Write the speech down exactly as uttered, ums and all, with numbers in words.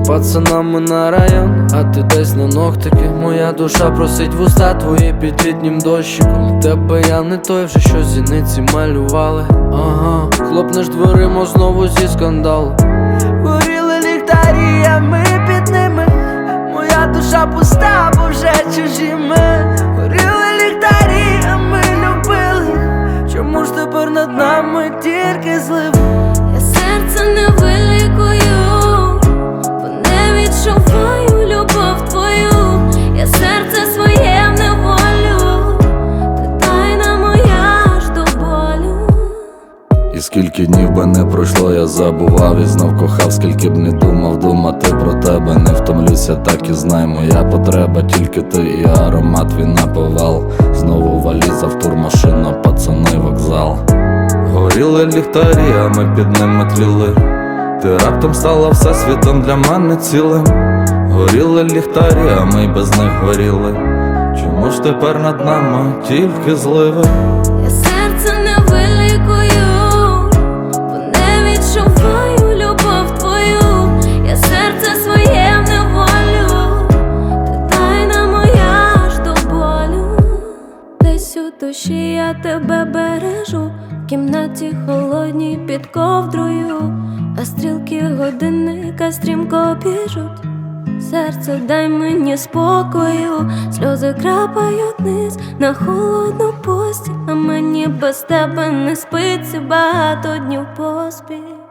з пацанами на район, а ти десь на ногтики. Моя душа просить вуста твої під літнім дощиком. Тебе я не той вже, що зіниці малювали. Ага, хлопнеш дверима знову зі скандалу. Горіли ліхтарі, а ми під ними. Моя душа пуста, бо вже чужі ми. Горіли ліхтарі, а ми любили. Чому ж тепер над нами тільки зливи? Я серце не вилікую, бо не відчуваю любов твою. Я серце своє в неволю, ти тайна моя аж до болю. І скільки днів би не пройшло, я забував і знов кохав. Скільки б не думав думати про тебе, не втомлюся, так і знай, моя потреба тільки ти і аромат твій наповал. Знову валіза, втурмашина, пацани, вокзал. Горіли ліхтарі, а ми під ними тліли. Ти раптом стала всесвітом для мене цілим. Горіли ліхтарі, а ми й без них горіли. Чому ж тепер над нами тільки зливи? Я серце не вилікую, бо не відчуваю любов твою. Я серце своє в неволю, ти тайна моя аж до болю. Десь у душі я тебе бережу, в кімнаті холодній під ковдрою, а стрілки годинника стрімко біжуть. Серце, дай мені спокою, сльози крапають вниз на холодну постіль, а мені без тебе не спиться багато днів поспіль.